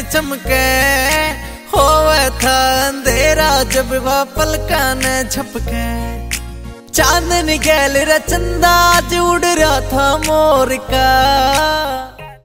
चमके, होवे था अंधेरा जब वह पलका ने झपके। चांदनी गैल रे चंदा आज उड़ रहा था मोर का।